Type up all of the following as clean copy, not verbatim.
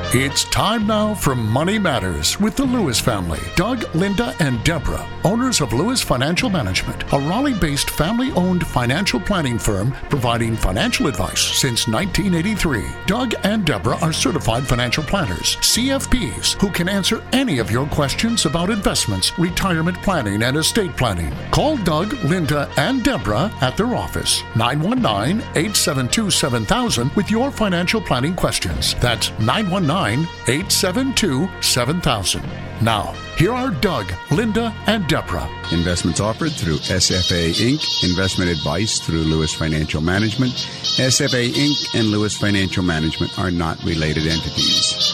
It's time now for Money Matters with the Lewis family. Doug, Linda, and Deborah, owners of Lewis Financial Management, a Raleigh-based family-owned financial planning firm providing financial advice since 1983. Doug and Deborah are certified financial planners, CFPs, who can answer any of your questions about investments, retirement planning, and estate planning. Call Doug, Linda, and Deborah at their office, 919-872-7000, with your financial planning questions. That's 919-872-7000. Now, here are Doug, Linda, and Deborah. Investments offered through SFA Inc. Investment advice through Lewis Financial Management. SFA Inc. and Lewis Financial Management are not related entities.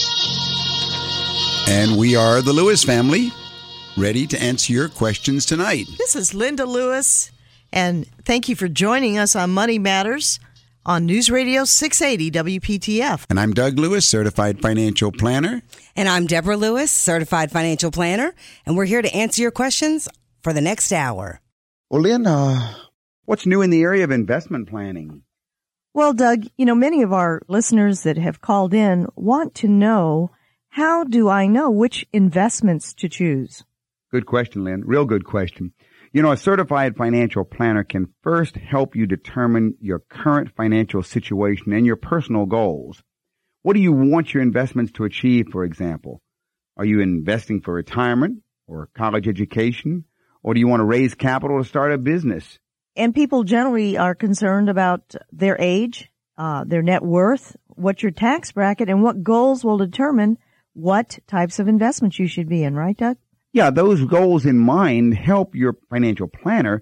And we are the Lewis family, ready to answer your questions tonight. This is Linda Lewis, and thank you for joining us on Money Matters on News Radio 680 WPTF. And I'm Doug Lewis, certified financial planner. And I'm Deborah Lewis, certified financial planner. And we're here to answer your questions for the next hour. Well, Lynn, what's new in the area of investment planning? Well, Doug, many of our listeners that have called in want to know, how do I know which investments to choose? Good question, Lynn. Real good question. A certified financial planner can first help you determine your current financial situation and your personal goals. What do you want your investments to achieve, for example? Are you investing for retirement or college education? Or do you want to raise capital to start a business? And people generally are concerned about their age, their net worth, what's your tax bracket, and what goals will determine what types of investments you should be in, right, Doug? Yeah, those goals in mind help your financial planner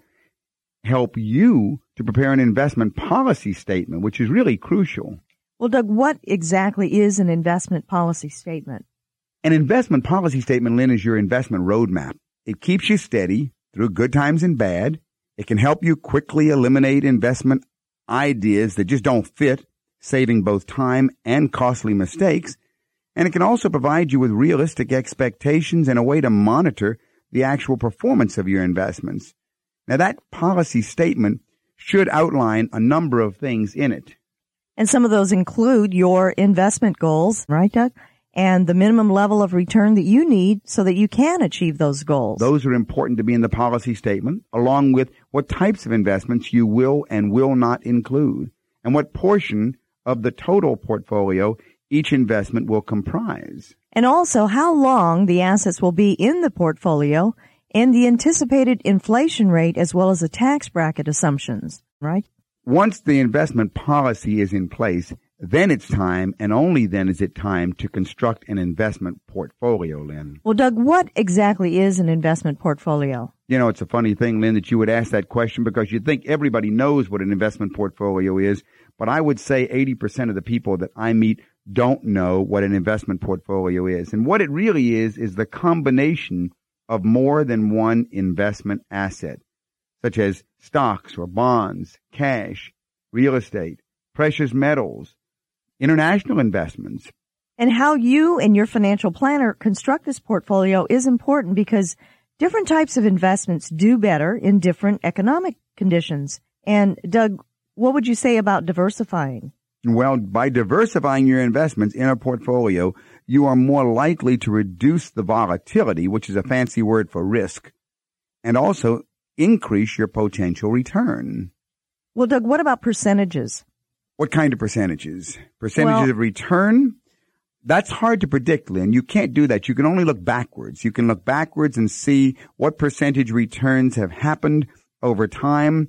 help you to prepare an investment policy statement, which is really crucial. Well, Doug, what exactly is an investment policy statement? An investment policy statement, Lynn, is your investment roadmap. It keeps you steady through good times and bad. It can help you quickly eliminate investment ideas that just don't fit, saving both time and costly mistakes. And it can also provide you with realistic expectations and a way to monitor the actual performance of your investments. Now, that policy statement should outline a number of things in it. And some of those include your investment goals, right, Doug? And the minimum level of return that you need so that you can achieve those goals. Those are important to be in the policy statement, along with what types of investments you will and will not include, and what portion of the total portfolio each investment will comprise. And also how long the assets will be in the portfolio and the anticipated inflation rate as well as the tax bracket assumptions, right? Once the investment policy is in place, then it's time, and only then is it time, to construct an investment portfolio, Lynn. Well, Doug, what exactly is an investment portfolio? It's a funny thing, Lynn, that you would ask that question because you'd think everybody knows what an investment portfolio is, but I would say 80% of the people that I meet don't know what an investment portfolio is. And what it really is the combination of more than one investment asset, such as stocks or bonds, cash, real estate, precious metals, international investments. And how you and your financial planner construct this portfolio is important because different types of investments do better in different economic conditions. And Doug, what would you say about diversifying? Well, by diversifying your investments in a portfolio, you are more likely to reduce the volatility, which is a fancy word for risk, and also increase your potential return. Well, Doug, what about percentages? What kind of percentages? Percentages of return? That's hard to predict, Lynn. You can't do that. You can only look backwards. You can look backwards and see what percentage returns have happened over time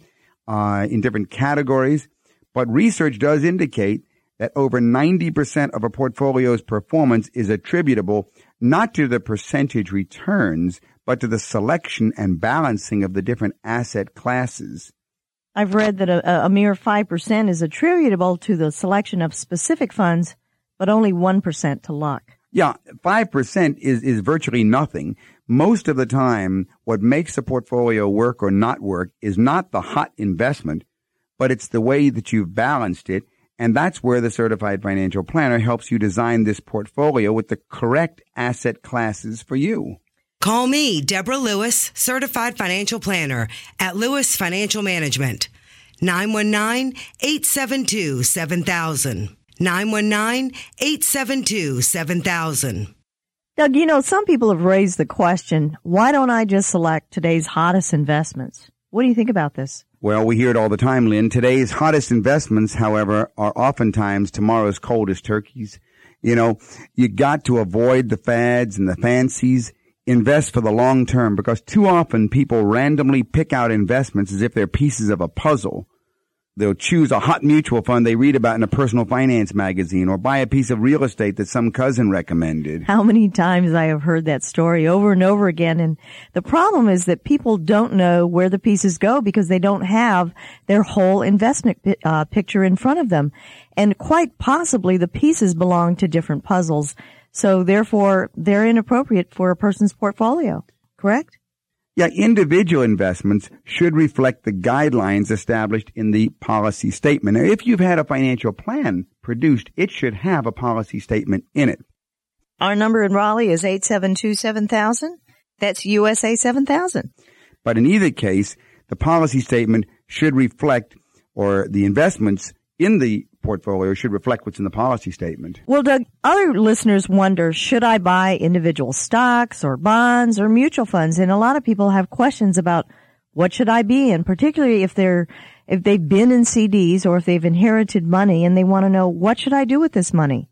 in different categories. But research does indicate that over 90% of a portfolio's performance is attributable not to the percentage returns, but to the selection and balancing of the different asset classes. I've read that a mere 5% is attributable to the selection of specific funds, but only 1% to luck. Yeah, 5% is virtually nothing. Most of the time, what makes a portfolio work or not work is not the hot investment, but it's the way that you've balanced it, and that's where the certified financial planner helps you design this portfolio with the correct asset classes for you. Call me, Deborah Lewis, certified financial planner at Lewis Financial Management, 919-872-7000. 919-872-7000. Doug, you know, some people have raised the question, why don't I just select today's hottest investments? What do you think about this? Well, we hear it all the time, Lynn. Today's hottest investments, however, are oftentimes tomorrow's coldest turkeys. You know, you got to avoid the fads and the fancies. Invest for the long term, because too often people randomly pick out investments as if they're pieces of a puzzle. They'll choose a hot mutual fund they read about in a personal finance magazine, or buy a piece of real estate that some cousin recommended. How many times I have heard that story over and over again. And the problem is that people don't know where the pieces go because they don't have their whole investment picture in front of them. And quite possibly the pieces belong to different puzzles. So therefore, they're inappropriate for a person's portfolio. Correct? Yeah, individual investments should reflect the guidelines established in the policy statement. Now, if you've had a financial plan produced, it should have a policy statement in it. Our number in Raleigh is 872-7000. That's USA 7000. But in either case, the policy statement should reflect, or the investments in the portfolio should reflect what's in the policy statement. Well, Doug, other listeners wonder, should I buy individual stocks or bonds or mutual funds? And a lot of people have questions about what should I be in, particularly if they've been in CDs or if they've inherited money and they want to know, what should I do with this money?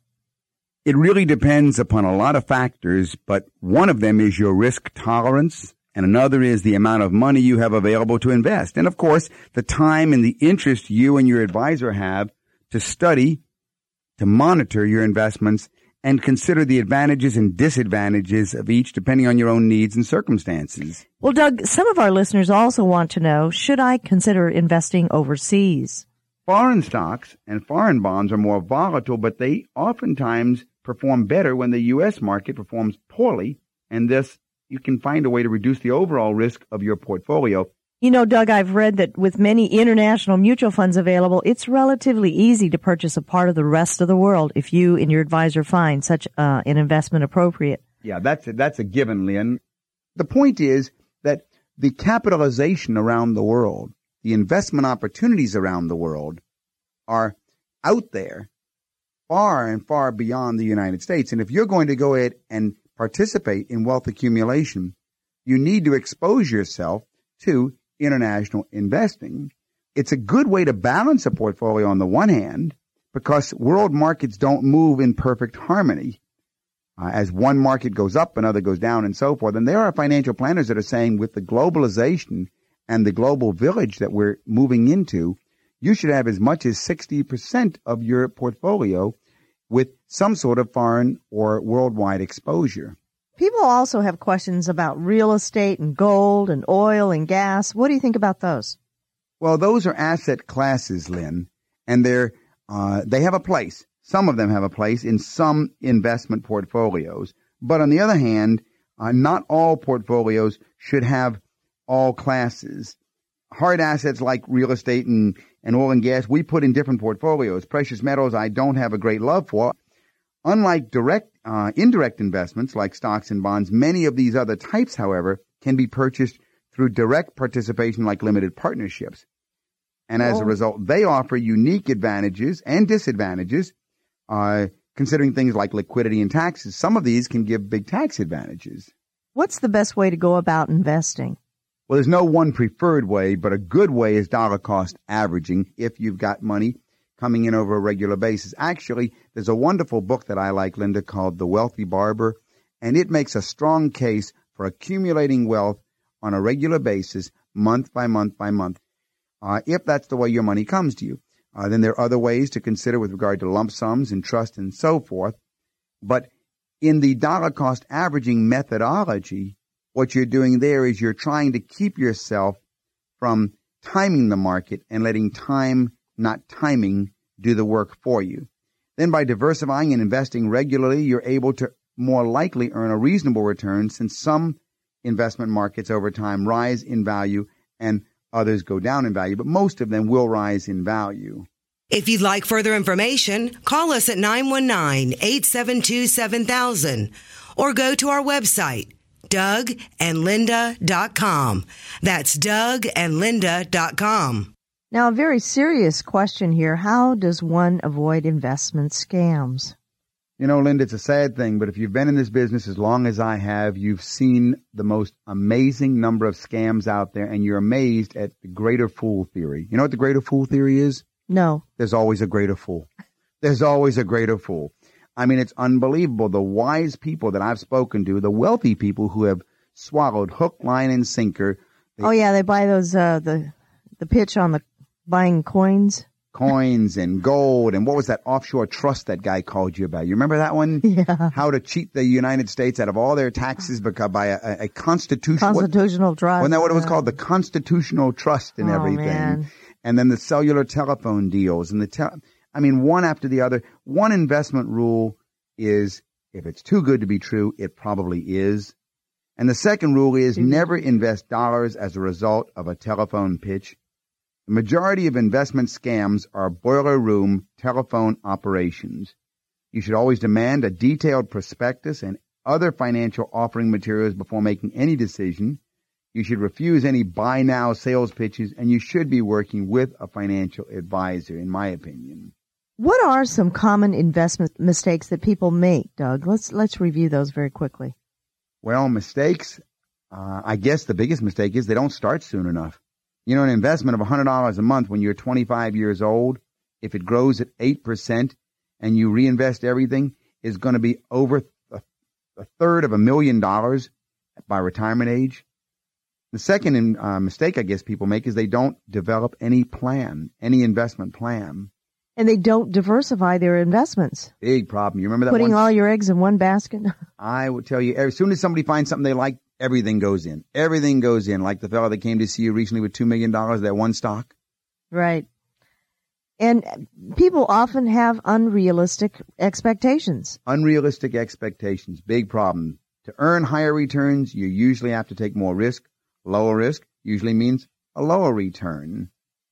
It really depends upon a lot of factors, but one of them is your risk tolerance, and another is the amount of money you have available to invest. And of course, the time and the interest you and your advisor have to study, to monitor your investments, and consider the advantages and disadvantages of each depending on your own needs and circumstances. Well, Doug, some of our listeners also want to know, should I consider investing overseas? Foreign stocks and foreign bonds are more volatile, but they oftentimes perform better when the U.S. market performs poorly, and thus you can find a way to reduce the overall risk of your portfolio. You know, Doug, I've read that with many international mutual funds available, it's relatively easy to purchase a part of the rest of the world if you and your advisor find such an investment appropriate. Yeah, that's a given, Lynn. The point is that the capitalization around the world, the investment opportunities around the world are out there far and far beyond the United States. And if you're going to go ahead and participate in wealth accumulation, you need to expose yourself to international investing. It's a good way to balance a portfolio on the one hand, because world markets don't move in perfect harmony. As one market goes up, another goes down, and so forth. And there are financial planners that are saying, with the globalization and the global village that we're moving into, you should have as much as 60% of your portfolio with some sort of foreign or worldwide exposure. People also have questions about real estate and gold and oil and gas. What do you think about those? Well, those are asset classes, Lynn, and they have a place. Some of them have a place in some investment portfolios. But on the other hand, not all portfolios should have all classes. Hard assets like real estate and oil and gas, we put in different portfolios. Precious metals, I don't have a great love for. Unlike indirect investments like stocks and bonds, many of these other types, however, can be purchased through direct participation like limited partnerships. And as a result, they offer unique advantages and disadvantages, considering things like liquidity and taxes. Some of these can give big tax advantages. What's the best way to go about investing? Well, there's no one preferred way, but a good way is dollar cost averaging if you've got money coming in over a regular basis. Actually, there's a wonderful book that I like, Linda, called The Wealthy Barber, and it makes a strong case for accumulating wealth on a regular basis, month by month by month. If that's the way your money comes to you. Then there are other ways to consider with regard to lump sums and trust and so forth. But in the dollar cost averaging methodology, what you're doing there is you're trying to keep yourself from timing the market and letting time, not timing, do the work for you. Then by diversifying and investing regularly, you're able to more likely earn a reasonable return, since some investment markets over time rise in value and others go down in value, but most of them will rise in value. If you'd like further information, call us at 919-872-7000 or go to our website, DougAndLinda.com. That's DougAndLinda.com. Now, a very serious question here. How does one avoid investment scams? You know, Linda, it's a sad thing, but if you've been in this business as long as I have, you've seen the most amazing number of scams out there, and you're amazed at the greater fool theory. You know what the greater fool theory is? No. There's always a greater fool. There's always a greater fool. I mean, it's unbelievable. The wise people that I've spoken to, the wealthy people who have swallowed hook, line, and sinker. They buy those, the pitch on the buying coins. Coins and gold, and what was that offshore trust that guy called you about? You remember that one? Yeah. How to cheat the United States out of all their taxes by a constitutional trust. Wasn't that what it was called? The constitutional trust and everything. Man. And then the cellular telephone deals and one after the other. One investment rule is if it's too good to be true, it probably is. And the second rule is never invest dollars as a result of a telephone pitch. The majority of investment scams are boiler room telephone operations. You should always demand a detailed prospectus and other financial offering materials before making any decision. You should refuse any buy now sales pitches, and you should be working with a financial advisor, in my opinion. What are some common investment mistakes that people make, Doug? Let's review those very quickly. Well, mistakes, I guess the biggest mistake is they don't start soon enough. You know, an investment of $100 a month when you're 25 years old, if it grows at 8% and you reinvest everything, is going to be over a third of $1 million by retirement age. The second mistake I guess people make is they don't develop any investment plan. And they don't diversify their investments. Big problem. You remember that Putting all your eggs in one basket? I would tell you, as soon as somebody finds something they like, everything goes in. Everything goes in, like the fellow that came to see you recently with $2 million, that one stock. Right. And people often have unrealistic expectations. Unrealistic expectations, big problem. To earn higher returns, you usually have to take more risk. Lower risk usually means a lower return.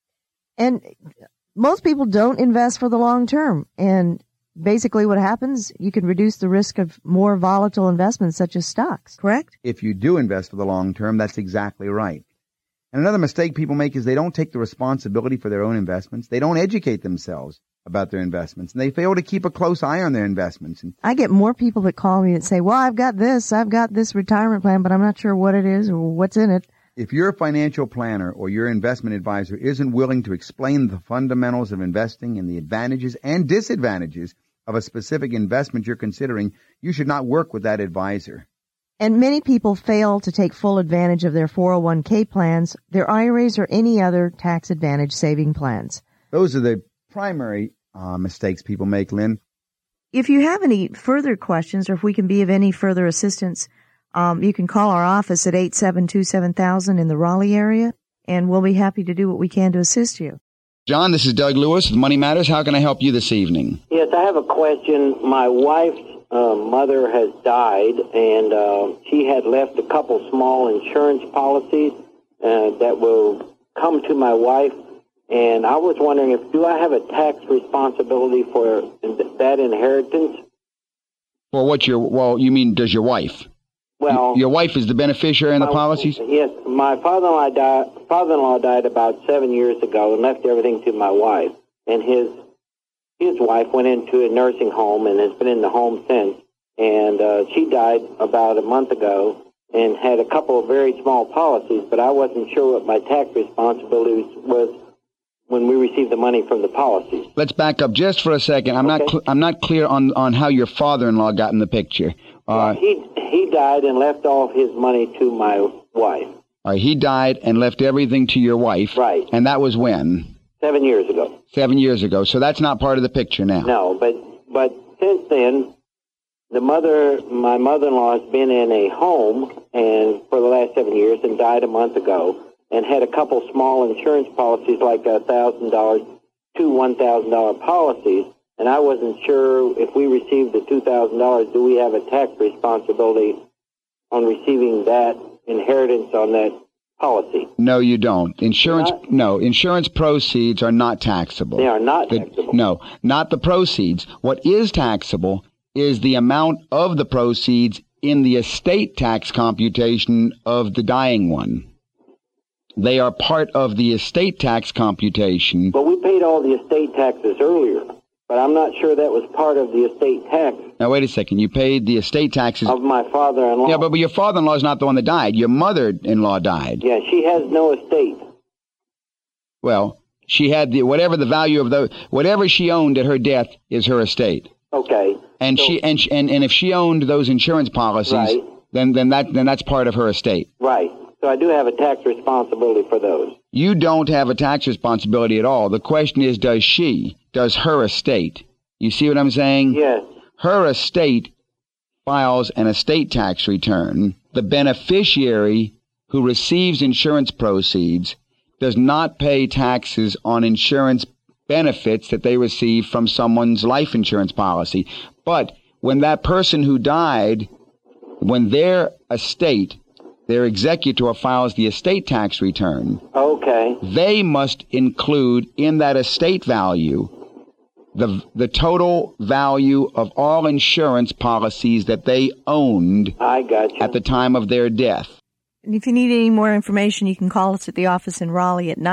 And most people don't invest for the long term. And basically what happens, you can reduce the risk of more volatile investments such as stocks, correct? If you do invest for the long term, that's exactly right. And another mistake people make is they don't take the responsibility for their own investments. They don't educate themselves about their investments, and they fail to keep a close eye on their investments. And I get more people that call me that say, well, I've got this retirement plan, but I'm not sure what it is or what's in it. If your financial planner or your investment advisor isn't willing to explain the fundamentals of investing and the advantages and disadvantages of a specific investment you're considering, you should not work with that advisor. And many people fail to take full advantage of their 401k plans, their IRAs, or any other tax advantage saving plans. Those are the primary mistakes people make, Lynn. If you have any further questions or if we can be of any further assistance, you can call our office at 872-7000 in the Raleigh area, and we'll be happy to do what we can to assist you. John, this is Doug Lewis with Money Matters. How can I help you this evening? Yes, I have a question. My wife's mother has died, and she had left a couple small insurance policies that will come to my wife. And I was wondering do I have a tax responsibility for that inheritance? For what you mean, does your wife? Well, your wife is the beneficiary in the policies? Yes, my father-in-law died about 7 years ago and left everything to my wife. And his wife went into a nursing home and has been in the home since. And she died about a month ago and had a couple of very small policies, but I wasn't sure what my tax responsibilities was when we received the money from the policies. Let's back up just for a second. I'm not clear on how your father-in-law got in the picture. He died and left all of his money to my wife. All right, he died and left everything to your wife. Right. And that was when? 7 years ago. 7 years ago. So that's not part of the picture now. No, but since then, my mother-in-law has been in a home and for the last 7 years and died a month ago and had a couple small insurance policies like $1,000 to $1,000 policies. And I wasn't sure if we received the $2,000, do we have a tax responsibility on receiving that inheritance on that policy? No, you don't. Insurance proceeds are not taxable. They are not taxable. No, not the proceeds. What is taxable is the amount of the proceeds in the estate tax computation of the dying one. They are part of the estate tax computation. But we paid all the estate taxes earlier, but I'm not sure that was part of the estate tax. Now, wait a second. You paid the estate taxes of my father-in-law. Yeah, but your father-in-law is not the one that died. Your mother-in-law died. Yeah, she has no estate. Well, she had whatever the value of whatever she owned at her death is her estate. Okay. And so, and if she owned those insurance policies, right, then that's part of her estate. Right. So I do have a tax responsibility for those. You don't have a tax responsibility at all. The question is, does her estate? You see what I'm saying? Yes. Her estate files an estate tax return. The beneficiary who receives insurance proceeds does not pay taxes on insurance benefits that they receive from someone's life insurance policy. But when that person who died, when their estate, their executor files the estate tax return, okay, they must include in that estate value the total value of all insurance policies that they owned I got you. At the time of their death. And if you need any more information, you can call us at the office in Raleigh at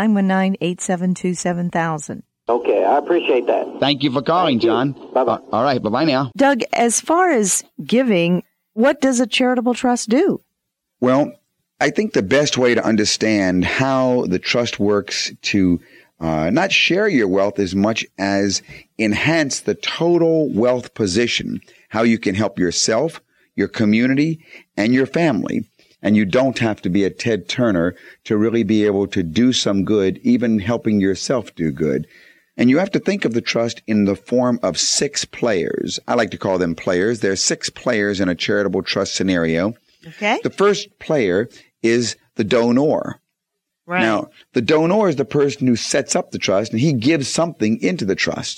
919-872-7000. Okay, I appreciate that. Thank you for calling, John. Bye-bye. All right, bye-bye now. Doug, as far as giving, what does a charitable trust do? Well, I think the best way to understand how the trust works to not share your wealth as much as enhance the total wealth position, how you can help yourself, your community, and your family. And you don't have to be a Ted Turner to really be able to do some good, even helping yourself do good. And you have to think of the trust in the form of 6 players. I like to call them players. There are 6 players in a charitable trust scenario. Okay. The first player is the donor. Right. Now, the donor is the person who sets up the trust, and he gives something into the trust.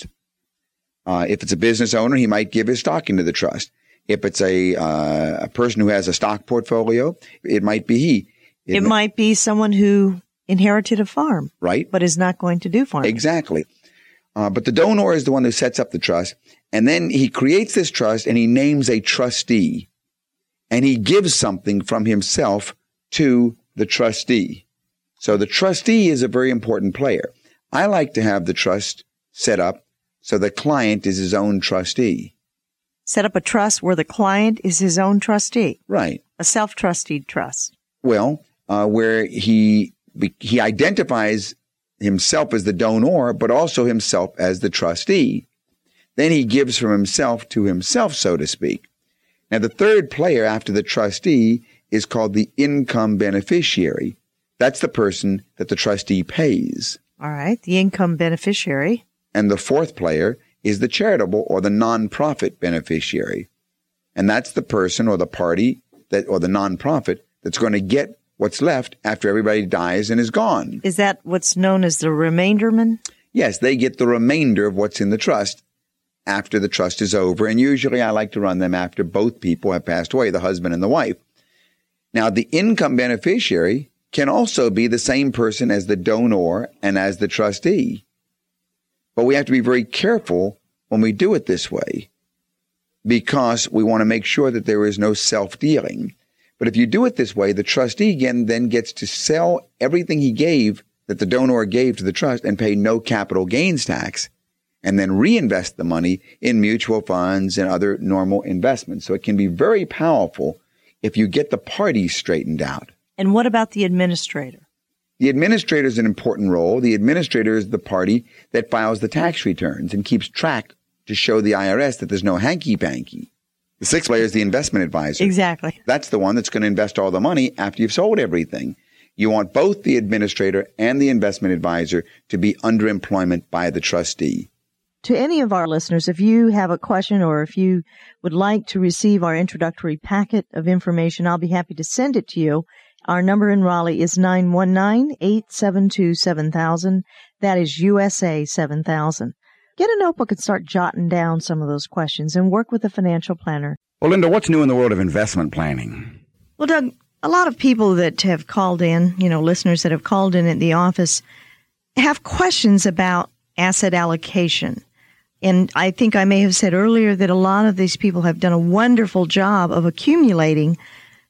If it's a business owner, he might give his stock into the trust. If it's a person who has a stock portfolio, it might be he. It might be someone who inherited a farm. Right. But is not going to do farming. Exactly. But the donor is the one who sets up the trust, and then he creates this trust, and he names a trustee, and he gives something from himself to the trustee. So the trustee is a very important player. I like to have the trust set up so the client is his own trustee. Set up a trust where the client is his own trustee. Right. A self-trusted trust. Well, where he identifies himself as the donor, but also himself as the trustee. Then he gives from himself to himself, so to speak. Now, the third player after the trustee is called the income beneficiary. That's the person that the trustee pays. All right, the income beneficiary. And the fourth player is the charitable or the nonprofit beneficiary. And that's the person or the party or the nonprofit that's going to get what's left after everybody dies and is gone. Is that what's known as the remainderman? Yes, they get the remainder of what's in the trust after the trust is over. And usually I like to run them after both people have passed away, the husband and the wife. Now, the income beneficiary can also be the same person as the donor and as the trustee. But we have to be very careful when we do it this way because we want to make sure that there is no self-dealing. But if you do it this way, the trustee again then gets to sell everything he gave, that the donor gave to the trust, and pay no capital gains tax, and then reinvest the money in mutual funds and other normal investments. So it can be very powerful if you get the parties straightened out. And what about the administrator? The administrator is an important role. The administrator is the party that files the tax returns and keeps track to show the IRS that there's no hanky-panky. The sixth player is the investment advisor. Exactly. That's the one that's going to invest all the money after you've sold everything. You want both the administrator and the investment advisor to be under employment by the trustee. To any of our listeners, if you have a question or if you would like to receive our introductory packet of information, I'll be happy to send it to you. Our number in Raleigh is 919-872-7000. That is USA 7000. Get a notebook and start jotting down some of those questions and work with a financial planner. Well, Linda, what's new in the world of investment planning? Well, Doug, a lot of people that have called in, listeners that have called in at the office, have questions about asset allocation. And I think I may have said earlier that a lot of these people have done a wonderful job of accumulating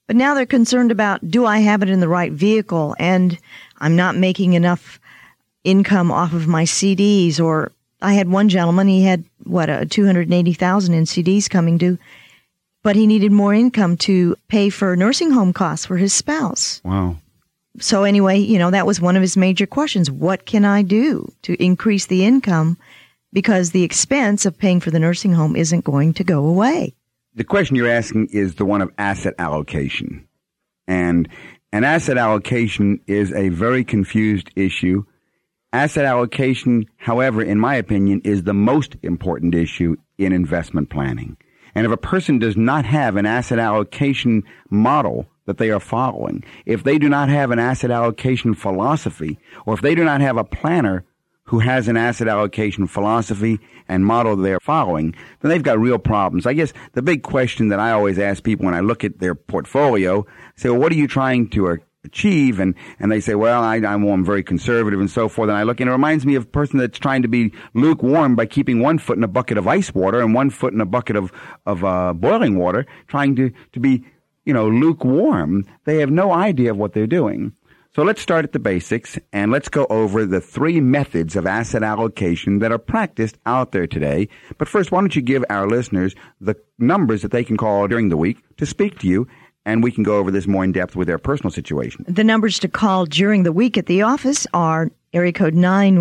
But now they're concerned about, do I have it in the right vehicle? And I'm not making enough income off of my CDs. Or I had one gentleman, he had, $280,000 in CDs coming due, but he needed more income to pay for nursing home costs for his spouse. Wow. So anyway, that was one of his major questions. What can I do to increase the income? Because the expense of paying for the nursing home isn't going to go away. The question you're asking is the one of asset allocation. And an asset allocation is a very confused issue. Asset allocation, however, in my opinion, is the most important issue in investment planning. And if a person does not have an asset allocation model that they are following, if they do not have an asset allocation philosophy, or if they do not have a planner who has an asset allocation philosophy and model they're following, then they've got real problems. I guess the big question that I always ask people when I look at their portfolio, I say, well, what are you trying to achieve? And they say, well, I'm very conservative and so forth. And I look, and it reminds me of a person that's trying to be lukewarm by keeping one foot in a bucket of ice water and one foot in a bucket of boiling water, trying to be, lukewarm. They have no idea of what they're doing. So let's start at the basics, and let's go over the 3 methods of asset allocation that are practiced out there today. But first, why don't you give our listeners the numbers that they can call during the week to speak to you, and we can go over this more in depth with their personal situation. The numbers to call during the week at the office are area code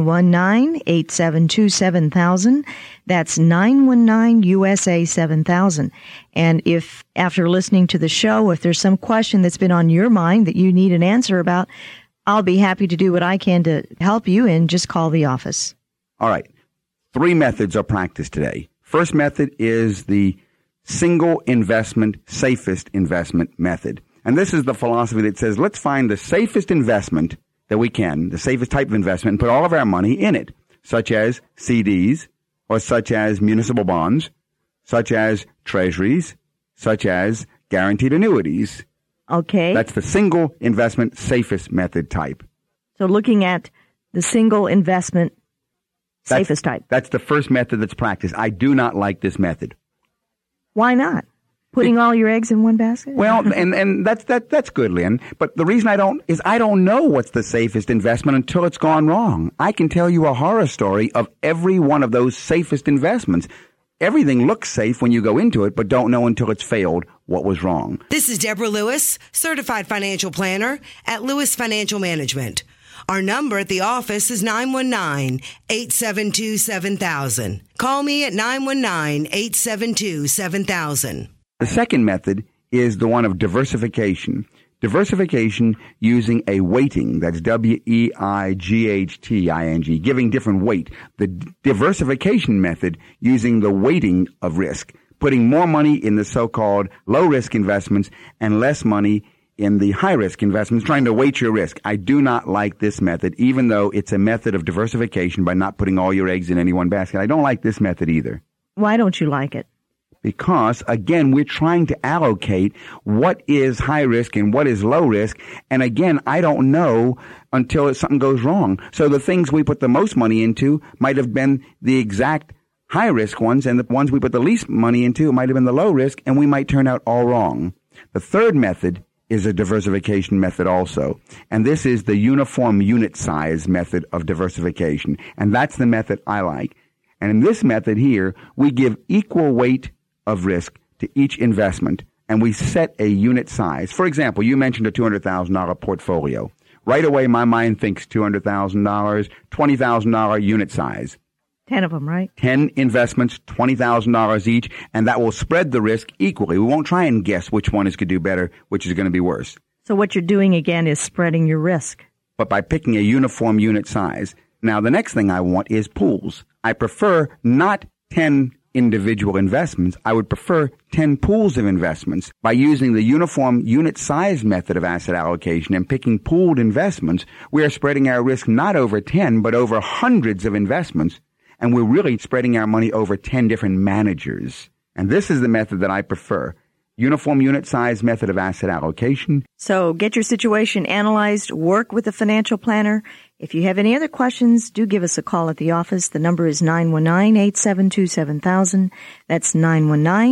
919-872-7000. That's 919-USA-7000. And if, after listening to the show, if there's some question that's been on your mind that you need an answer about, I'll be happy to do what I can to help you, and just call the office. All right. 3 methods are practiced today. First method is the single investment, safest investment method. And this is the philosophy that says, let's find the safest investment that we can, the safest type of investment, and put all of our money in it, such as CDs, or such as municipal bonds, such as treasuries, such as guaranteed annuities. Okay. That's the single investment safest method type. So looking at the single investment safest type. That's the first method that's practiced. I do not like this method. Why not? Putting all your eggs in one basket? Well, and that's good, Lynn. But the reason I don't know what's the safest investment until it's gone wrong. I can tell you a horror story of every one of those safest investments. Everything looks safe when you go into it, but don't know until it's failed what was wrong. This is Deborah Lewis, certified financial planner at Lewis Financial Management. Our number at the office is 919-872-7000. Call me at 919-872-7000. The second method is the one of diversification. Diversification using a weighting, that's W-E-I-G-H-T-I-N-G, giving different weight. The diversification method using the weighting of risk, putting more money in the so-called low-risk investments and less money in the high-risk investments, trying to weight your risk. I do not like this method, even though it's a method of diversification by not putting all your eggs in any one basket. I don't like this method either. Why don't you like it? Because, again, we're trying to allocate what is high risk and what is low risk. And again, I don't know until something goes wrong. So the things we put the most money into might have been the exact high risk ones, and the ones we put the least money into might have been the low risk, and we might turn out all wrong. The third method is a diversification method also. And this is the uniform unit size method of diversification. And that's the method I like. And in this method here, we give equal weight of risk to each investment, and we set a unit size. For example, you mentioned a $200,000 portfolio. Right away, my mind thinks $200,000, $20,000 unit size. 10 of them, right? 10 investments, $20,000 each, and that will spread the risk equally. We won't try and guess which one is going to do better, which is going to be worse. So what you're doing, again, is spreading your risk. But by picking a uniform unit size. Now, the next thing I want is pools. I prefer not 10 individual investments. I would prefer 10 pools of investments. By using the uniform unit size method of asset allocation and picking pooled investments, we are spreading our risk not over 10, but over hundreds of investments. And we're really spreading our money over 10 different managers. And this is the method that I prefer. Uniform unit size method of asset allocation. So get your situation analyzed, work with a financial planner. If you have any other questions, do give us a call at the office. The number is 919-872-7000. That's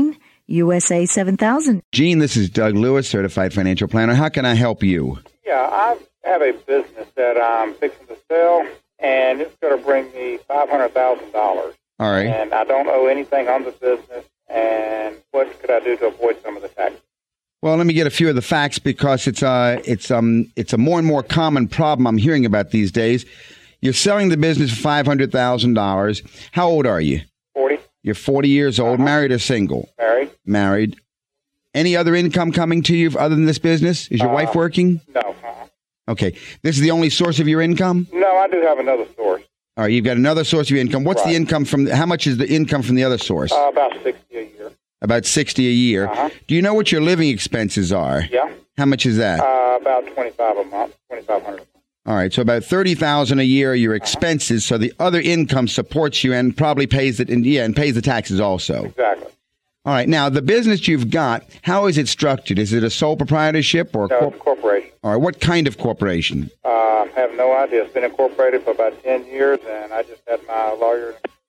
USA 7000. Gene, this is Doug Lewis, Certified Financial Planner. How can I help you? Yeah, I have a business that I'm fixing to sell, and it's going to bring me $500,000. All right. And I don't owe anything on the business, and what could I do to avoid some of the taxes? Well, let me get a few of the facts because it's a more and more common problem I'm hearing about these days. You're selling the business for $500,000. How old are you? 40. You're 40 years old, married or single? Married. Married. Any other income coming to you other than this business? Is your wife working? No. Okay. This is the only source of your income? No, I do have another source. All right, you've got another source of your income. What's the income from, how much is the income from the other source? About $60 a year. About $60 a year. Do you know what your living expenses are? Yeah. How much is that? About $25 a month, $2,500 a month. All right, so about $30,000 a year are your expenses. So the other income supports you and probably pays it, and pays the taxes also. Exactly. All right, now the business you've got, how is it structured? Is it a sole proprietorship or No, it's a corporation. All right, what kind of corporation? I have no idea. It's been incorporated for about 10 years, and I just had my lawyer.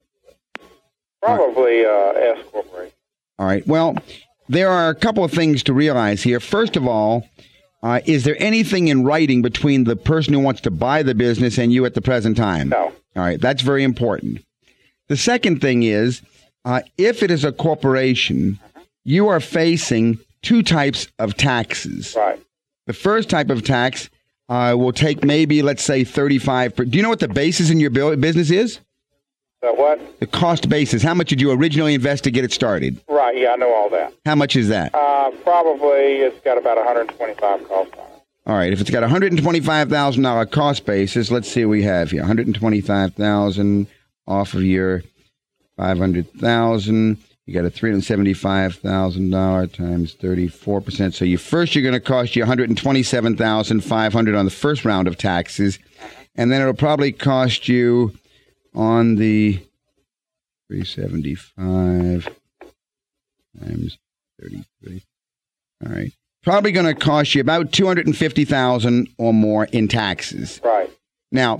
Probably S Corporation. All right, well, there are a couple of things to realize here. First of all, is there anything in writing between the person who wants to buy the business and you at the present time? No. All right, that's very important. The second thing is, if it is a corporation, you are facing two types of taxes. Right. The first type of tax will take maybe, let's say, 35%. Do you know what the basis in your business is? The what? The cost basis. How much did you originally invest to get it started? Right, yeah, I know all that. How much is that? Probably it's got about $125 cost on it. All right, if it's got $125,000 cost basis, let's see what we have here. $125,000 off of your $500,000. You got a $375,000 times 34%. So you're going to cost you $127,500 on the first round of taxes, and then it'll probably cost you on the 375 times 33. All right, probably going to cost you about $250,000 or more in taxes. Right. Now,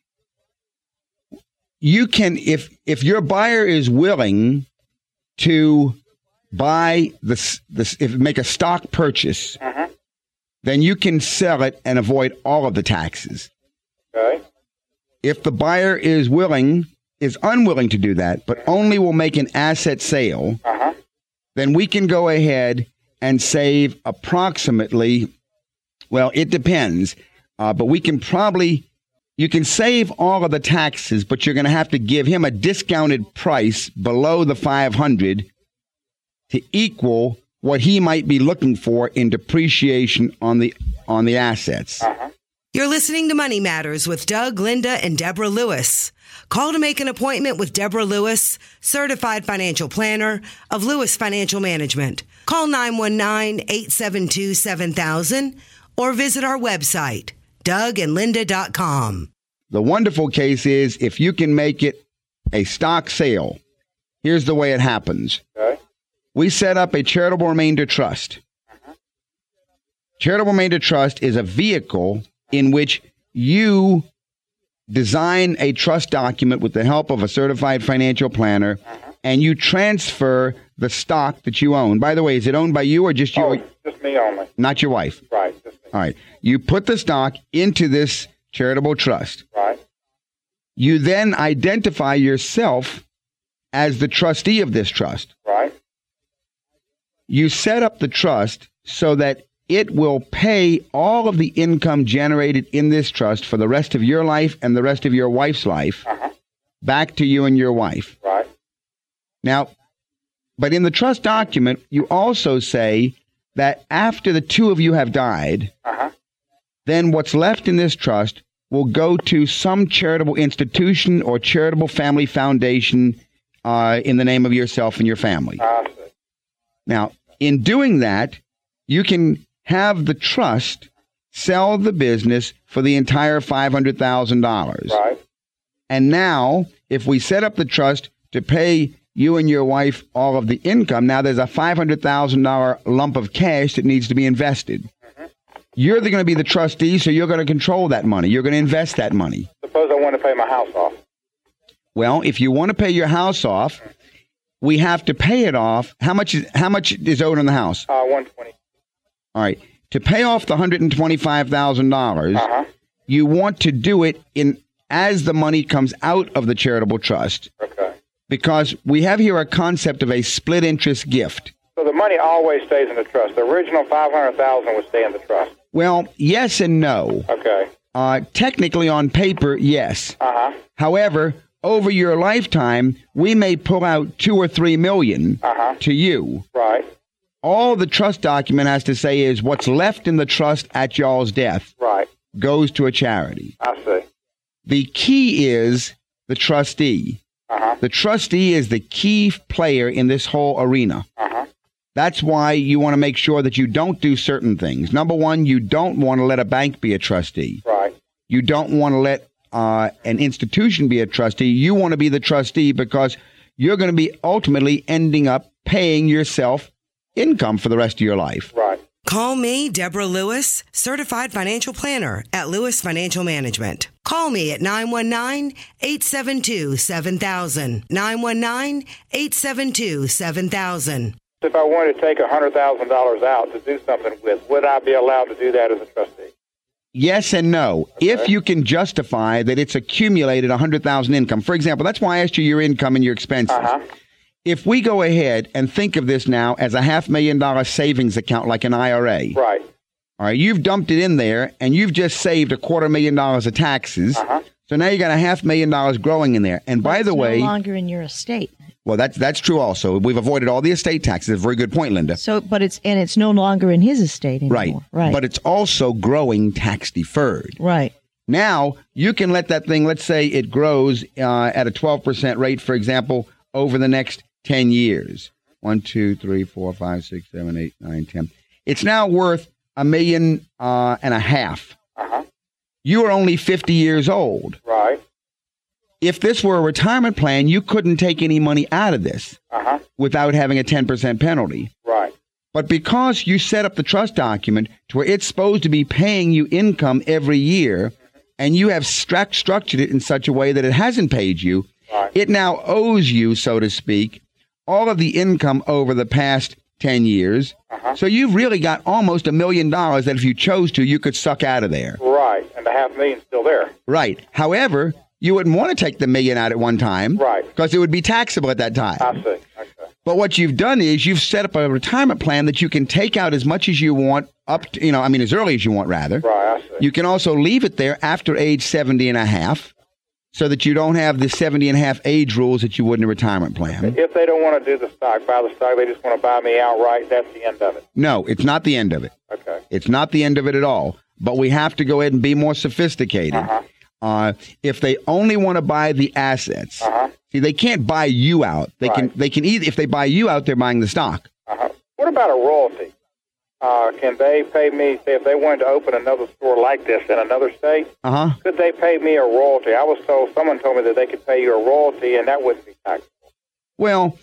you can, if your buyer is willing to buy make a stock purchase, then you can sell it and avoid all of the taxes. Okay. If the buyer is unwilling to do that, but only will make an asset sale, then we can go ahead and save approximately, well, it depends, but you can save all of the taxes, but you're going to have to give him a discounted price below the $500 to equal what he might be looking for in depreciation on the assets. You're listening to Money Matters with Doug, Linda, and Deborah Lewis. Call to make an appointment with Deborah Lewis, Certified Financial Planner of Lewis Financial Management. Call 919-872-7000 or visit our website, DougandLinda.com. The wonderful case is if you can make it a stock sale, here's the way it happens. Okay. We set up a charitable remainder trust. Charitable remainder trust is a vehicle in which you design a trust document with the help of a certified financial planner, and you transfer the stock that you own. By the way, is it owned by you or just you? Oh, just me only. Not your wife? Right, just me. All right. You put the stock into this charitable trust. Right. You then identify yourself as the trustee of this trust. Right. You set up the trust so that it will pay all of the income generated in this trust for the rest of your life and the rest of your wife's life back to you and your wife. Right. Now, but in the trust document, you also say that after the two of you have died, then what's left in this trust will go to some charitable institution or charitable family foundation in the name of yourself and your family. I see. Now, in doing that, you can have the trust sell the business for the entire $500,000. Right. And now, if we set up the trust to pay you and your wife all of the income, now there's a $500,000 lump of cash that needs to be invested. You're going to be the trustee, so you're going to control that money. You're going to invest that money. Suppose I want to pay my house off. Well, if you want to pay your house off, we have to pay it off. How much is owed on the house? $120. All right. To pay off the $125,000, you want to do it as the money comes out of the charitable trust. Okay. Because we have here a concept of a split interest gift. So the money always stays in the trust. The original $500,000 would stay in the trust. Well, yes and no. Okay. Technically, on paper, yes. However, over your lifetime, we may pull out $2 or $3 million to you. Right. All the trust document has to say is what's left in the trust at y'all's death goes to a charity. I see. The key is the trustee. The trustee is the key player in this whole arena. That's why you want to make sure that you don't do certain things. Number one, you don't want to let a bank be a trustee. Right. You don't want to let an institution be a trustee. You want to be the trustee because you're going to be ultimately ending up paying yourself income for the rest of your life. Right. Call me, Deborah Lewis, certified financial planner at Lewis Financial Management. Call me at 919-872-7000. 919-872-7000. If I wanted to take $100,000 out to do something with, would I be allowed to do that as a trustee? Yes and no. Okay. If you can justify that it's accumulated $100,000 income. For example, that's why I asked you your income and your expenses. If we go ahead and think of this now as a $500,000 savings account like an IRA. Right. All right, you've dumped it in there and you've just saved $250,000 of taxes. So now you got $500,000 growing in there. And by the way, no longer in your estate. Well, that's true also. We've avoided all the estate taxes. A very good point, Linda. So, but it's no longer in his estate anymore. Right. But it's also growing tax deferred. Right. Now, you can let that thing, let's say it grows at a 12% rate, for example, over the next 10 years. 1, 2, 3, 4, 5, 6, 7, 8, 9, 10. It's now worth $1.5 million. You are only 50 years old. Right. If this were a retirement plan, you couldn't take any money out of this without having a 10% penalty. Right. But because you set up the trust document to where it's supposed to be paying you income every year, and you have structured it in such a way that it hasn't paid you, it now owes you, so to speak, all of the income over the past 10 years. So you've really got almost $1 million that if you chose to, you could suck out of there. Right. And the $500,000 still there. Right. However, you wouldn't want to take the $1 million out at one time. Right. Because it would be taxable at that time. I see. Okay. But what you've done is you've set up a retirement plan that you can take out as much as you want up to, as early as you want, rather. Right, I see. You can also leave it there after age 70 and a half so that you don't have the 70 and a half age rules that you would in a retirement plan. If they don't want to do the stock, buy the stock, they just want to buy me outright, that's the end of it. No, it's not the end of it. Okay. It's not the end of it at all. But we have to go ahead and be more sophisticated. If they only want to buy the assets, see, they can't buy you out. They can either, if they buy you out, they're buying the stock. What about a royalty? Can they pay me, say, if they wanted to open another store like this in another state, could they pay me a royalty? Someone told me that they could pay you a royalty and that wouldn't be taxable. Well,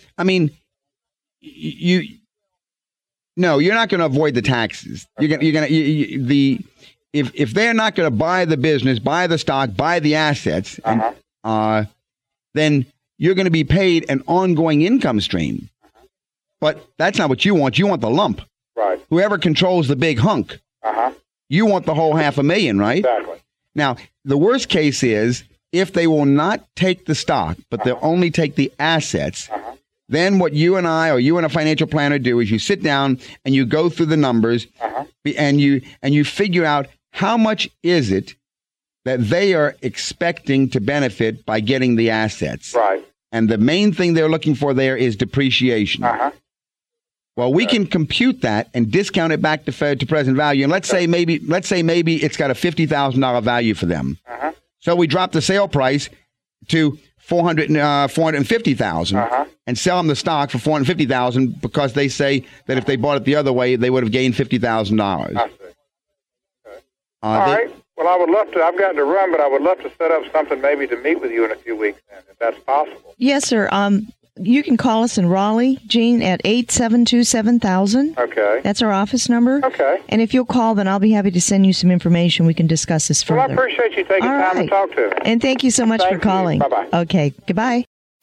no, you're not going to avoid the taxes. Okay. If they're not going to buy the business, buy the stock, buy the assets, then you're going to be paid an ongoing income stream. But that's not what you want. You want the lump. Right. Whoever controls the big hunk. You want the whole $500,000, right? Exactly. Now, the worst case is if they will not take the stock, but they'll only take the assets. Then what you and I or you and a financial planner do is you sit down and you go through the numbers and you figure out how much is it that they are expecting to benefit by getting the assets. Right. And the main thing they're looking for there is depreciation. Well, we can compute that and discount it back to present value. And let's say maybe it's got a $50,000 value for them. So we drop the sale price to $450,000 and sell them the stock for $450,000 because they say that if they bought it the other way, they would have gained $50,000. I see. All right. Well, I would love to. I've got to run, but I would love to set up something maybe to meet with you in a few weeks, then, if that's possible. Yes, sir. You can call us in Raleigh, Gene, at 872-7000. Okay. That's our office number. Okay. And if you'll call, then I'll be happy to send you some information. We can discuss this further. Well, I appreciate you taking time to talk to me. And thank you so much for calling. Bye-bye. Okay. Goodbye. Well, Doug,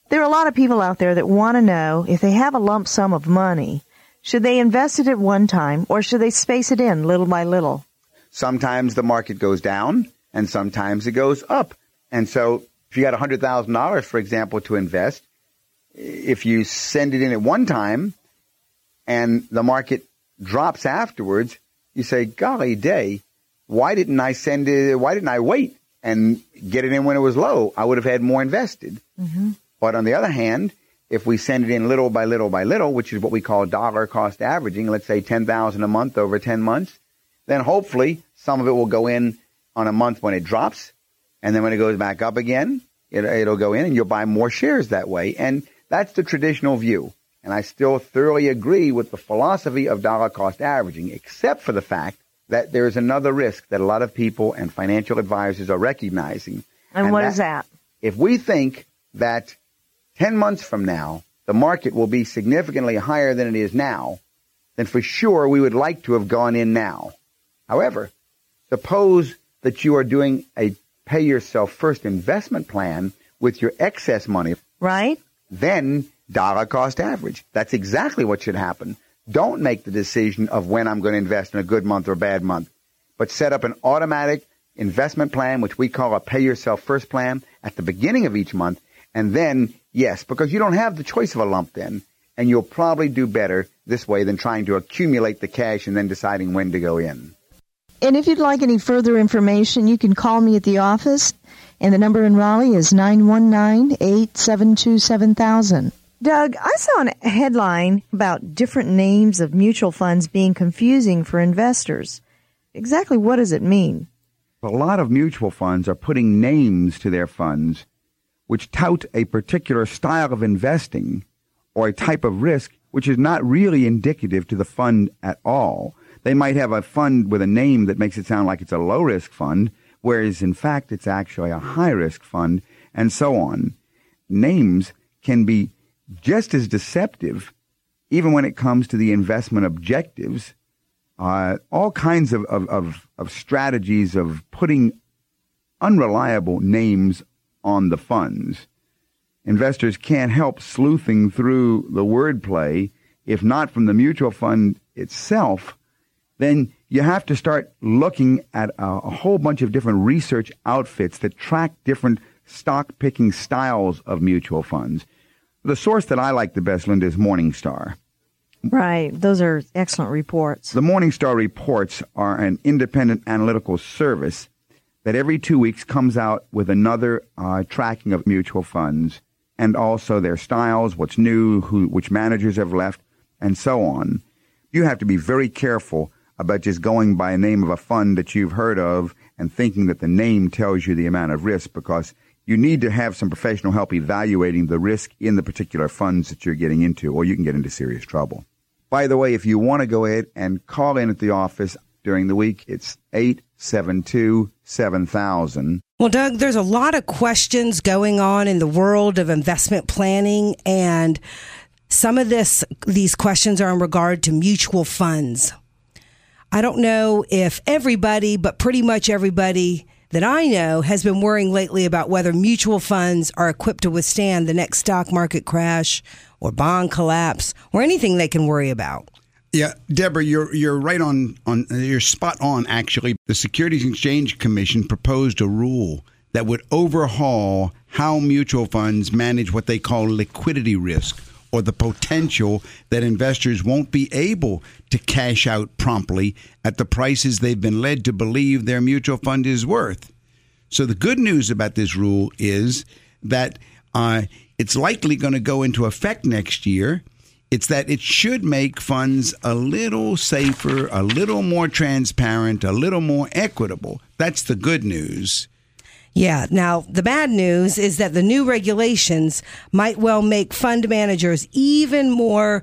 There are a lot of people out there that want to know if they have a lump sum of money, should they invest it at one time or should they space it in little by little? Sometimes the market goes down and sometimes it goes up. And so if you got $100,000, for example, to invest, if you send it in at one time and the market drops afterwards, you say, golly day, why didn't I wait and get it in when it was low? I would have had more invested. Mm-hmm. But on the other hand, if we send it in little by little by little, which is what we call dollar cost averaging, let's say $10,000 a month over 10 months, then hopefully some of it will go in on a month when it drops. And then when it goes back up again, it'll go in and you'll buy more shares that way. And that's the traditional view. And I still thoroughly agree with the philosophy of dollar cost averaging, except for the fact that there is another risk that a lot of people and financial advisors are recognizing. And what is that? If we think that 10 months from now, the market will be significantly higher than it is now, then for sure we would like to have gone in now. However, suppose that you are doing a pay yourself first investment plan with your excess money. Right. Then dollar cost average. That's exactly what should happen. Don't make the decision of when I'm going to invest in a good month or a bad month, but set up an automatic investment plan, which we call a pay yourself first plan, at the beginning of each month. And then, yes, because you don't have the choice of a lump then, and you'll probably do better this way than trying to accumulate the cash and then deciding when to go in. And if you'd like any further information, you can call me at the office, and the number in Raleigh is 919-872-7000. Doug, I saw a headline about different names of mutual funds being confusing for investors. Exactly what does it mean? A lot of mutual funds are putting names to their funds which tout a particular style of investing or a type of risk which is not really indicative to the fund at all. They might have a fund with a name that makes it sound like it's a low-risk fund, whereas in fact it's actually a high-risk fund, and so on. Names can be just as deceptive, even when it comes to the investment objectives. All kinds of strategies of putting unreliable names on the funds. Investors can't help sleuthing through the wordplay. If not from the mutual fund itself, then you have to start looking at a whole bunch of different research outfits that track different stock-picking styles of mutual funds. The source that I like the best, Linda, is Morningstar. Right. Those are excellent reports. The Morningstar reports are an independent analytical service that every 2 weeks comes out with another tracking of mutual funds and also their styles, what's new, which managers have left, and so on. You have to be very careful about just going by a name of a fund that you've heard of and thinking that the name tells you the amount of risk, because you need to have some professional help evaluating the risk in the particular funds that you're getting into, or you can get into serious trouble. By the way, if you want to go ahead and call in at the office during the week, it's 872-7000. Well, Doug, there's a lot of questions going on in the world of investment planning, and some of these questions are in regard to mutual funds. I don't know if everybody, but pretty much everybody that I know has been worrying lately about whether mutual funds are equipped to withstand the next stock market crash or bond collapse or anything they can worry about. Yeah, Deborah, you're right on you're spot on, actually. The Securities and Exchange Commission proposed a rule that would overhaul how mutual funds manage what they call liquidity risk, or the potential that investors won't be able to cash out promptly at the prices they've been led to believe their mutual fund is worth. So the good news about this rule is that it's likely going to go into effect next year. It's that it should make funds a little safer, a little more transparent, a little more equitable. That's the good news. Yeah. Now, the bad news is that the new regulations might well make fund managers even more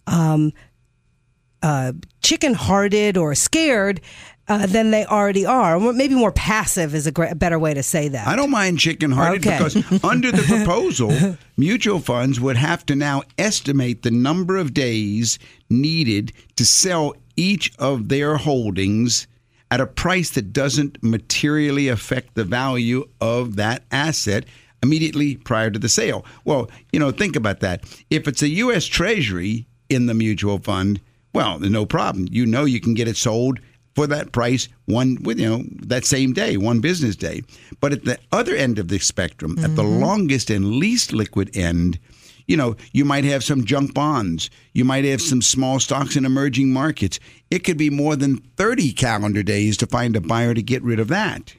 chicken-hearted or scared than they already are. Maybe more passive is a better way to say that. I don't mind chicken-hearted because under the proposal, mutual funds would have to now estimate the number of days needed to sell each of their holdings at a price that doesn't materially affect the value of that asset immediately prior to the sale. Well, think about that. If it's a U.S. Treasury in the mutual fund, well, there's no problem. You can get it sold for that price that same day, one business day. But at the other end of the spectrum, at the longest and least liquid end, you might have some junk bonds. You might have some small stocks in emerging markets. It could be more than 30 calendar days to find a buyer to get rid of that.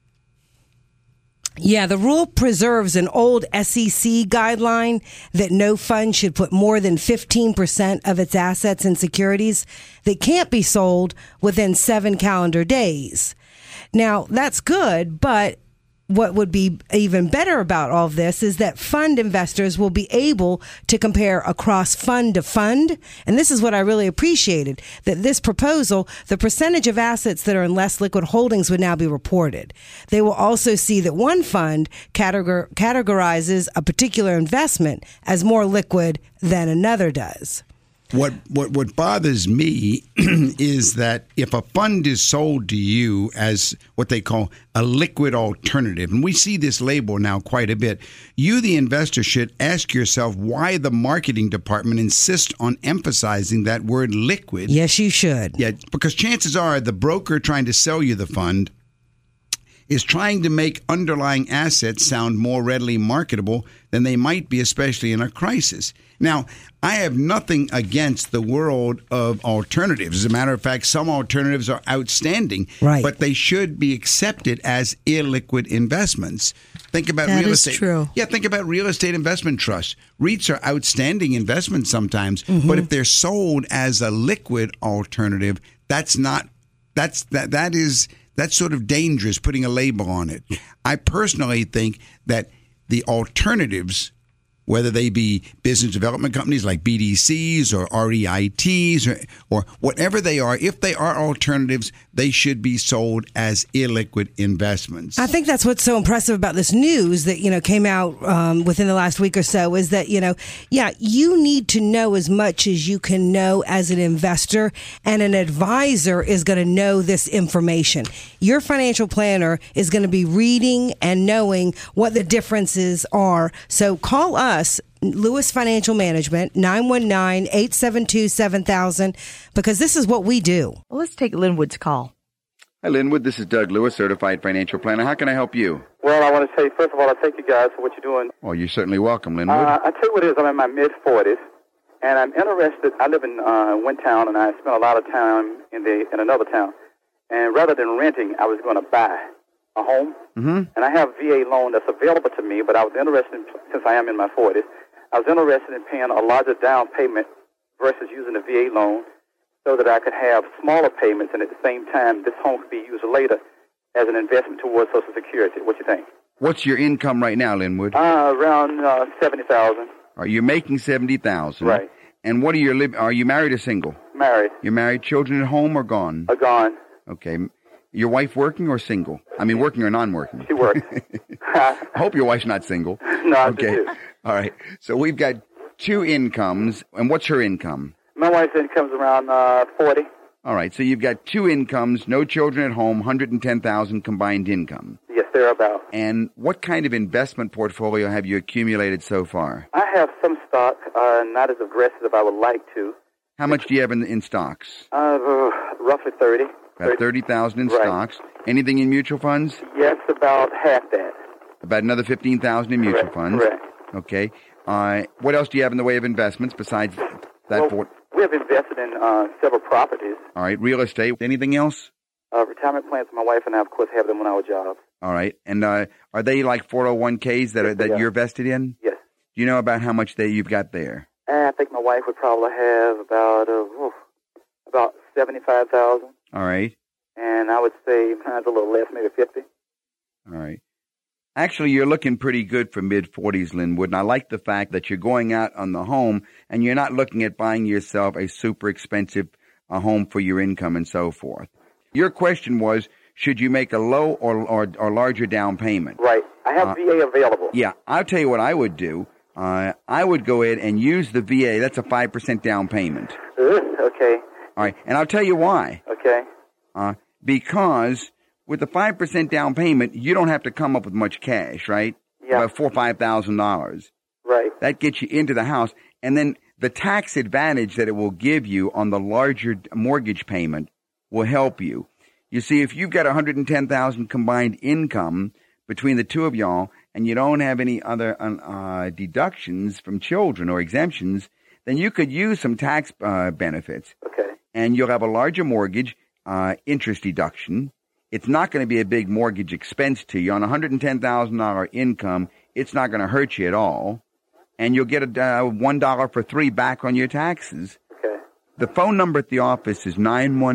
Yeah, the rule preserves an old SEC guideline that no fund should put more than 15% of its assets in securities that can't be sold within 7 calendar days. Now, that's good, but what would be even better about all of this is that fund investors will be able to compare across fund to fund. And this is what I really appreciated, that this proposal, the percentage of assets that are in less liquid holdings would now be reported. They will also see that one fund categorizes a particular investment as more liquid than another does. What bothers me is that if a fund is sold to you as what they call a liquid alternative, and we see this label now quite a bit, you, the investor, should ask yourself why the marketing department insists on emphasizing that word liquid. Yes, you should. Yeah, because chances are the broker trying to sell you the fund is trying to make underlying assets sound more readily marketable than they might be, especially in a crisis. Now, I have nothing against the world of alternatives. As a matter of fact, some alternatives are outstanding, right, but they should be accepted as illiquid investments. Think about real estate. That is true. Yeah, think about real estate investment trusts. REITs are outstanding investments sometimes, but if they're sold as a liquid alternative, that's sort of dangerous, putting a label on it. I personally think that the alternatives, whether they be business development companies like BDCs or REITs or whatever they are, if they are alternatives, they should be sold as illiquid investments. I think that's what's so impressive about this news that, came out within the last week or so is that, you need to know as much as you can know as an investor, and an advisor is going to know this information. Your financial planner is going to be reading and knowing what the differences are. So call us, Lewis Financial Management, 919-872-7000, because this is what we do. Well, let's take Linwood's call. Hi, Linwood. This is Doug Lewis, Certified Financial Planner. How can I help you? Well, I want to say, first of all, I thank you guys for what you're doing. Well, you're certainly welcome, Linwood. I tell you what it is. I'm in my mid-40s, and I'm interested. I live in Wintown, and I spent a lot of time in another town. And rather than renting, I was going to buy a home. And I have a VA loan that's available to me, but I was interested, since I am in my 40s, I was interested in paying a larger down payment versus using a VA loan so that I could have smaller payments, and at the same time, this home could be used later as an investment towards Social Security. What do you think? What's your income right now, Linwood? Around $70,000. Are you making $70,000? Right. And what are you married or single? Married. You're married. Children at home or gone? Gone. Okay. Your wife working or single? I mean, working or non-working? She works. I hope your wife's not single. No, okay. All right. So we've got two incomes. And what's her income? My wife's income is around 40. All right. So you've got two incomes, no children at home, $110,000 combined income. Yes, thereabouts. And what kind of investment portfolio have you accumulated so far? I have some stock, not as aggressive as I would like to. How much do you have in stocks? Roughly 30. About 30,000 in stocks. Anything in mutual funds? Yes, about half that. About another 15,000 in mutual funds. Correct. Okay. What else do you have in the way of investments besides that? Well, we have invested in several properties. All right. Real estate. Anything else? Retirement plans. My wife and I, of course, have them on our jobs. All right. And are they like 401ks that you're vested in? Yes. Do you know about how much you've got there? I think my wife would probably have about 75,000. All right. And I would say mine's a little less, maybe 50. All right. Actually, you're looking pretty good for mid-40s, Linwood, and I like the fact that you're going out on the home and you're not looking at buying yourself a super expensive home for your income and so forth. Your question was, should you make a low or larger down payment? Right. I have VA available. Yeah. I'll tell you what I would do. I would go ahead and use the VA. That's a 5% down payment. Okay. All right. And I'll tell you why. Okay. Because with the 5% down payment, you don't have to come up with much cash, right? about $4,000 or $5,000. Right. That gets you into the house, and then the tax advantage that it will give you on the larger mortgage payment will help you. You see, if you've got $110,000 combined income between the two of y'all, and you don't have any other deductions from children or exemptions, then you could use some tax benefits. Okay. And you'll have a larger mortgage interest deduction. It's not going to be a big mortgage expense to you. On a $110,000 income, it's not going to hurt you at all. And you'll get a $1 for $3 back on your taxes. Okay. The phone number at the office is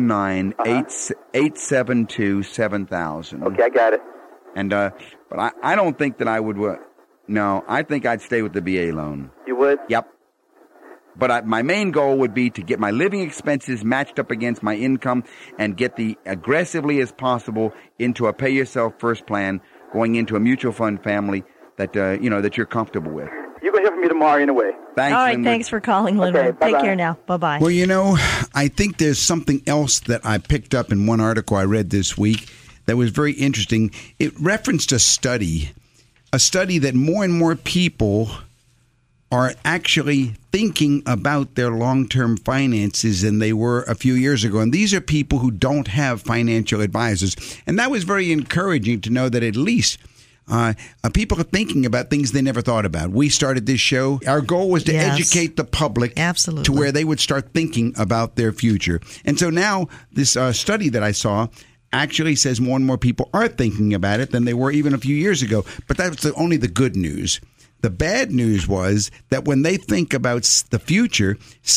919-872-7000. Okay, I got it. And but I don't think that I would. No, I think I'd stay with the VA loan. You would? Yep. But my main goal would be to get my living expenses matched up against my income and get the aggressively as possible into a pay yourself first plan, going into a mutual fund family that that you're comfortable with. You're going to hear from me tomorrow anyway. All Thanks. right, Linwood. thanks for calling, Linwood. Okay, bye-bye. Take care now. Bye-bye. Well, I think there's something else that I picked up in one article I read this week that was very interesting. It referenced a study that more and more people are actually thinking about their long-term finances than they were a few years ago. And these are people who don't have financial advisors. And that was very encouraging to know that at least people are thinking about things they never thought about. We started this show. Our goal was to educate the public to where they would start thinking about their future. And so now this study that I saw actually says more and more people are thinking about it than they were even a few years ago. But that's only the good news. The bad news was that when they think about the future,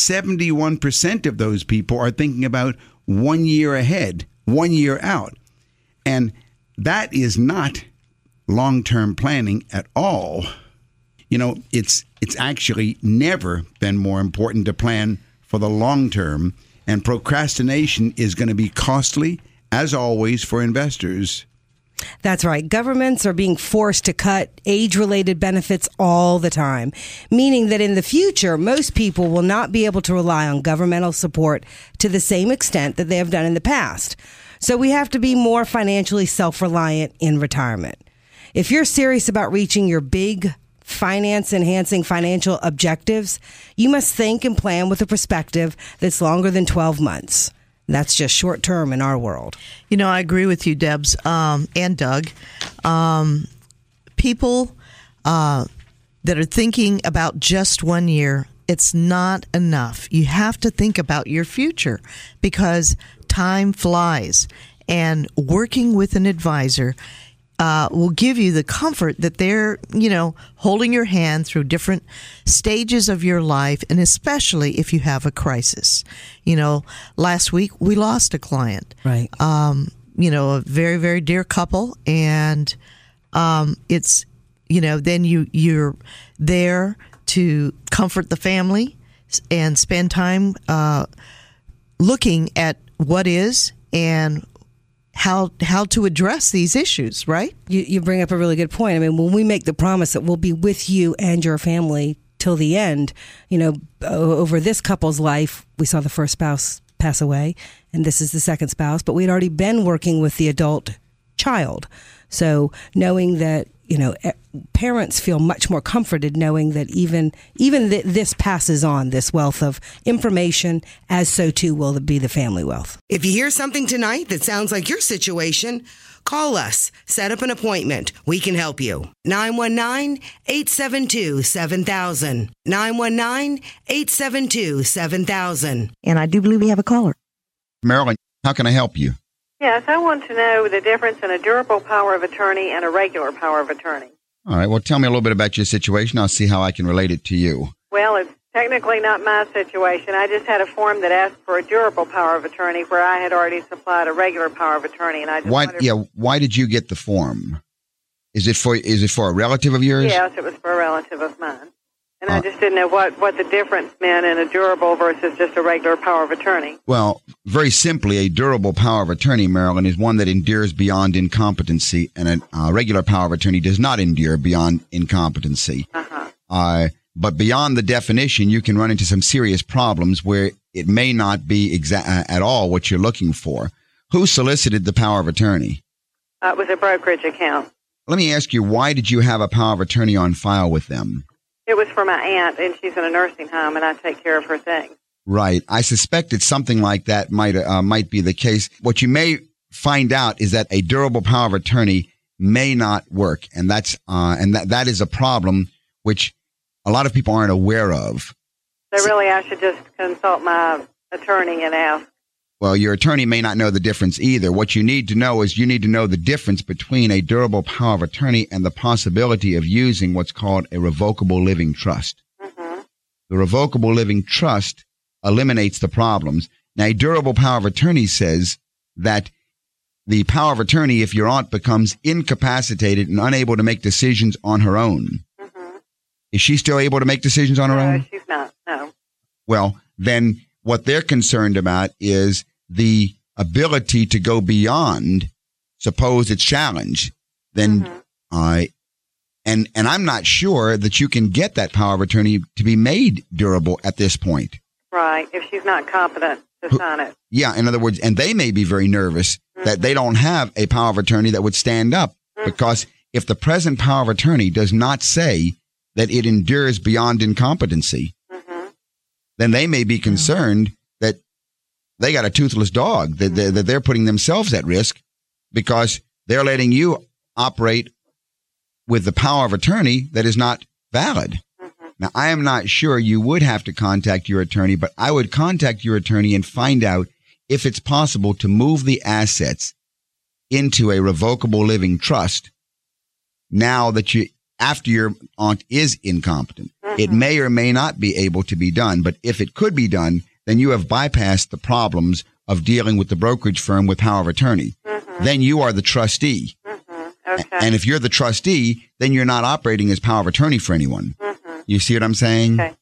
71% of those people are thinking about 1 year ahead, 1 year out. And that is not long-term planning at all. It's actually never been more important to plan for the long term, and procrastination is going to be costly, as always, for investors. That's right. Governments are being forced to cut age-related benefits all the time, meaning that in the future, most people will not be able to rely on governmental support to the same extent that they have done in the past. So we have to be more financially self-reliant in retirement. If you're serious about reaching your big finance-enhancing financial objectives, you must think and plan with a perspective that's longer than 12 months. That's just short term in our world. I agree with you, Debs, and Doug. People that are thinking about just 1 year, it's not enough. You have to think about your future because time flies. And working with an advisor will give you the comfort that they're, holding your hand through different stages of your life, and especially if you have a crisis. Last week we lost a client. Right. A very, very dear couple, and it's, then you're there to comfort the family and spend time looking at what is and how to address these issues, right? You bring up a really good point. I mean, when we make the promise that we'll be with you and your family till the end, over this couple's life, we saw the first spouse pass away, and this is the second spouse, but we'd already been working with the adult child. So knowing that, parents feel much more comforted knowing that even this passes on, this wealth of information, as so too will be the family wealth. If you hear something tonight that sounds like your situation, call us. Set up an appointment. We can help you. 919-872-7000. 919-872-7000. And I do believe we have a caller. Marilyn, how can I help you? Yes, I want to know the difference in a durable power of attorney and a regular power of attorney. All right. Well, tell me a little bit about your situation. I'll see how I can relate it to you. Well, it's technically not my situation. I just had a form that asked for a durable power of attorney where I had already supplied a regular power of attorney, and I just why did you get the form? Is it for a relative of yours? Yes, it was for a relative of mine. And I just didn't know what the difference meant in a durable versus just a regular power of attorney. Well, very simply, a durable power of attorney, Marilyn, is one that endures beyond incompetency, and a regular power of attorney does not endure beyond incompetency. But beyond the definition, you can run into some serious problems where it may not be at all what you're looking for. Who solicited the power of attorney? It was a brokerage account. let me ask you, why did you have a power of attorney on file with them? It was for my aunt, and she's in a nursing home, and I take care of her things. Right. I suspected something like that might be the case. What you may find out is that a durable power of attorney may not work, and that is a problem which a lot of people aren't aware of. So really, I should just consult my attorney and ask. Well, your attorney may not know the difference either. What you need to know is you need to know the difference between a durable power of attorney and the possibility of using what's called a revocable living trust. Mm-hmm. The revocable living trust eliminates the problems. Now, a durable power of attorney says that the power of attorney, if your aunt becomes incapacitated and unable to make decisions on her own, mm-hmm. is she still able to make decisions on her own? No, she's not. No. Well, then what they're concerned about is the ability to go beyond, suppose it's challenged, then, mm-hmm. And I'm not sure that you can get that power of attorney to be made durable at this point. Right, if she's not competent to sign it. Yeah, in other words, and they may be very nervous mm-hmm. that they don't have a power of attorney that would stand up, mm-hmm. because if the present power of attorney does not say that it endures beyond incompetency, mm-hmm. then they may be concerned mm-hmm. that they got a toothless dog, that they're putting themselves at risk because they're letting you operate with the power of attorney that is not valid. Mm-hmm. Now, I am not sure you would have to contact your attorney, but I would contact your attorney and find out if it's possible to move the assets into a revocable living trust now that after your aunt is incompetent. Mm-hmm. It may or may not be able to be done, but if it could be done, then you have bypassed the problems of dealing with the brokerage firm with power of attorney. Mm-hmm. Then you are the trustee. Mm-hmm. Okay. And if you're the trustee, then you're not operating as power of attorney for anyone. Mm-hmm. You see what I'm saying? Okay.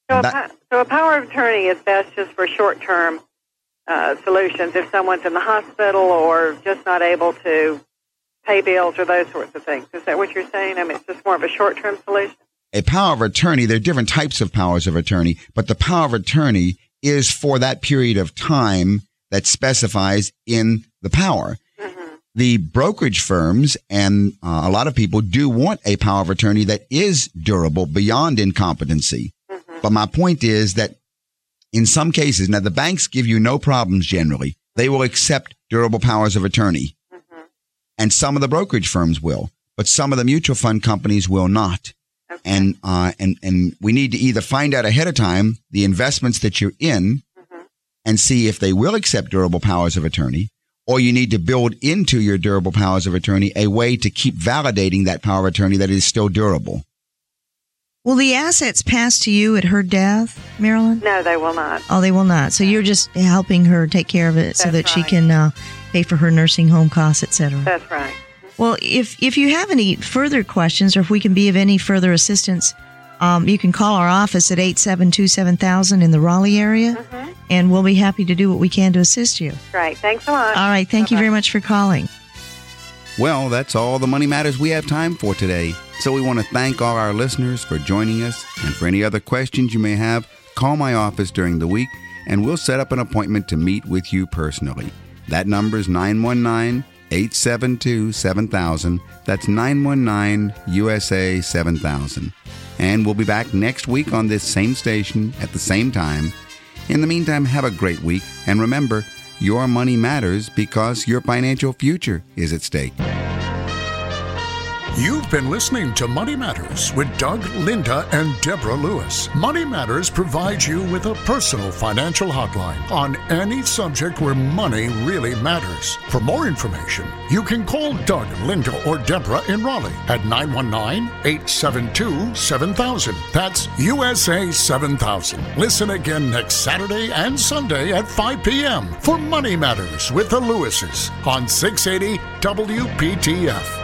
So a power of attorney is best just for short-term solutions if someone's in the hospital or just not able to pay bills or those sorts of things. Is that what you're saying? I mean, it's just more of a short-term solution? A power of attorney, there are different types of powers of attorney, but the power of attorney is for that period of time that specifies in the power. Mm-hmm. The brokerage firms and a lot of people do want a power of attorney that is durable beyond incompetency. Mm-hmm. But my point is that in some cases, now the banks give you no problems generally. They will accept durable powers of attorney. Mm-hmm. And some of the brokerage firms will, but some of the mutual fund companies will not. Okay. And we need to either find out ahead of time the investments that you're in mm-hmm. and see if they will accept durable powers of attorney, or you need to build into your durable powers of attorney a way to keep validating that power of attorney that is still durable. Will the assets pass to you at her death, Marilyn? No, they will not. Oh, they will not. So you're just helping her take care of it so that she can pay for her nursing home costs, etc. That's right. Well, if you have any further questions or if we can be of any further assistance, you can call our office at 872-7000 in the Raleigh area, mm-hmm. and we'll be happy to do what we can to assist you. Great. Thanks a lot. All right. Thank you very much for calling. Well, that's all the Money Matters we have time for today. So we want to thank all our listeners for joining us. And for any other questions you may have, call my office during the week, and we'll set up an appointment to meet with you personally. That number is 919-872-7000. That's 919-USA-7000. And we'll be back next week on this same station at the same time. In the meantime, have a great week. And remember, your money matters because your financial future is at stake. You've been listening to Money Matters with Doug, Linda, and Deborah Lewis. Money Matters provides you with a personal financial hotline on any subject where money really matters. For more information, you can call Doug, Linda, or Deborah in Raleigh at 919-872-7000. That's USA 7000. Listen again next Saturday and Sunday at 5 p.m. for Money Matters with the Lewises on 680 WPTF.